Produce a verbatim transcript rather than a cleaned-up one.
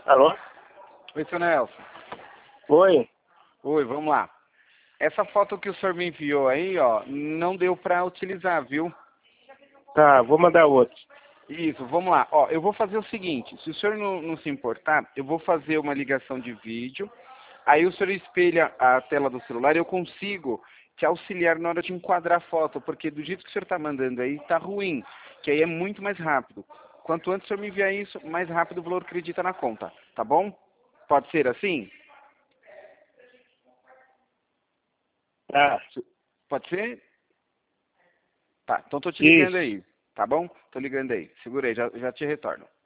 Alô? Oi, seu Nelson. Oi? Oi, vamos lá. Essa foto que o senhor me enviou aí, ó, não deu para utilizar, viu? Tá, vou mandar outro. Isso, vamos lá. Ó, eu vou fazer o seguinte, se o senhor não, não se importar, eu vou fazer uma ligação de vídeo, aí o senhor espelha a tela do celular e eu consigo te auxiliar na hora de enquadrar a foto, porque do jeito que o senhor está mandando aí, tá ruim, que aí é muito mais rápido. Quanto antes o senhor me enviar isso, mais rápido o valor acredita na conta, tá bom? Pode ser assim? Tá. Pode ser? Tá, então tô te ligando Isso. aí, tá bom? Tô ligando aí. Segura aí, já, já te retorno.